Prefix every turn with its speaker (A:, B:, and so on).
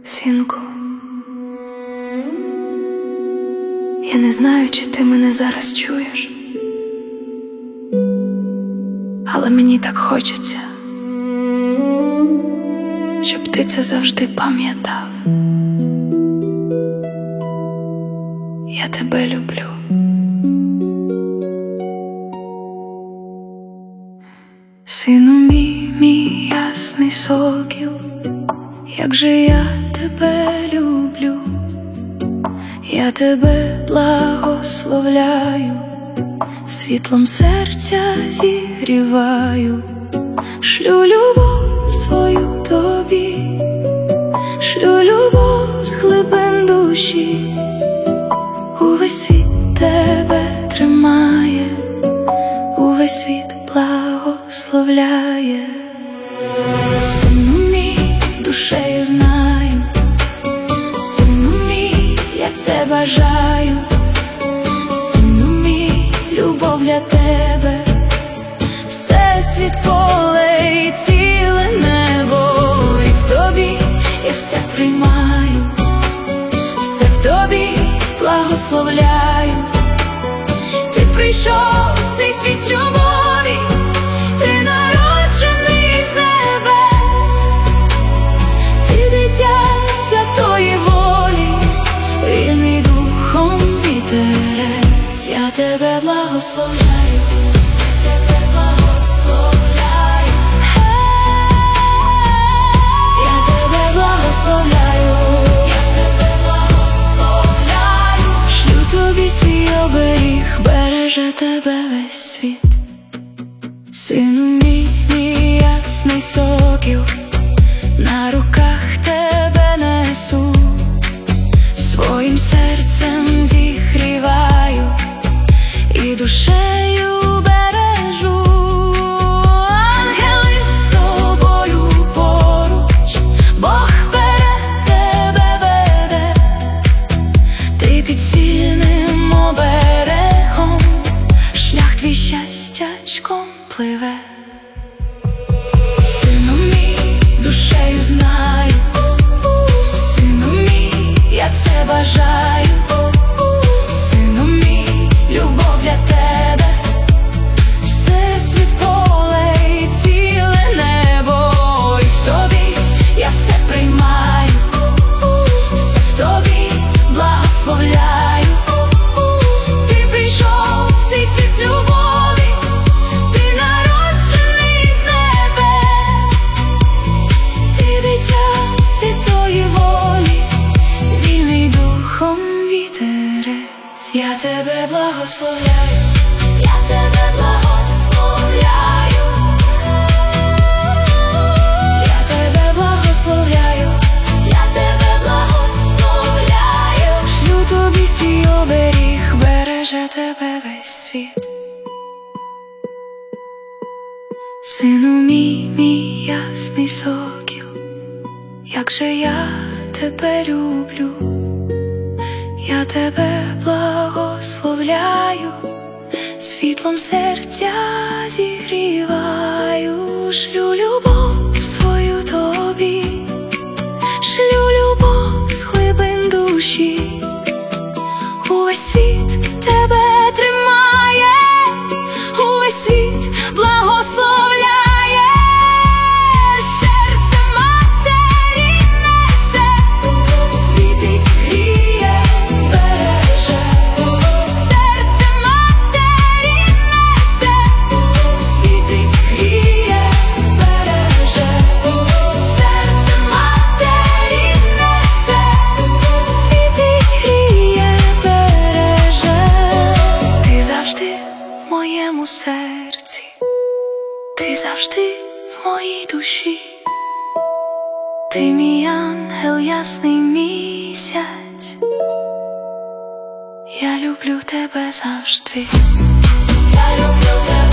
A: Синку, я не знаю, чи ти мене зараз чуєш, але мені так хочеться, щоб ти це завжди пам'ятав. Я тебе люблю. Сину мій ясний сокіл, як же я тебе люблю, я тебе благословляю, світлом серця зігріваю, шлю любов свою тобі, шлю любов з глибин душі, увесь світ тебе тримає, увесь світ благословляє. Сину мій, душею знаю, сину мій, я це бажаю, сину мій, любов для тебе, всесвіт, поле і ціле небо, і в тобі я все приймаю, все в тобі благословляю. Ти прийшов в цей світ з любові, ти народжений з небес, ти дитя святої волі, вільний духом вітерець. Я тебе благословляю, я тебе благословляю, я тебе благословляю, я тебе благословляю, шлю тобі свій оберіг, береже тебе весь світ. Сину мій ясний сокіл, на руках тебе несу, своїм серцем зігріваю і душею бережу. Ангели з тобою поруч, Бог вперед тебе веде, ти під сильним оберегом, шлях твій щастячком пливе. Сину мій, душею знаю, сину мій, я це бажаю, сину мій, любов для тебе, всесвіт, поле і ціле небо, і в тобі я все приймаю, все в тобі благословляю. Ти прийшов в цей світ з любові, ти народжений з небес, ти дитя святої волі, вільний духом вітерець. Я тебе благословляю, я тебе благословляю, я тебе благословляю, я тебе благословляю, шлю тобі свій оберіг, береже тебе весь світ. Сину мій ясний сокіл, як же я тебе люблю, я тебе благословляю, світлом серця зігріваю, шлю любов свою тобі, шлю любов з глибин душі, увесь світ тебе тримає, увесь світ благословляє, серце матері несе, світить, гріє, береже, серце матері несе, світить, гріє, береже, серце матері несе, світить, гріє, береже. Ти завжди в моєму серці, ти завжди в моїй душі, ти мій ангел, ясний місяць, я люблю тебе завжди, я люблю тебе.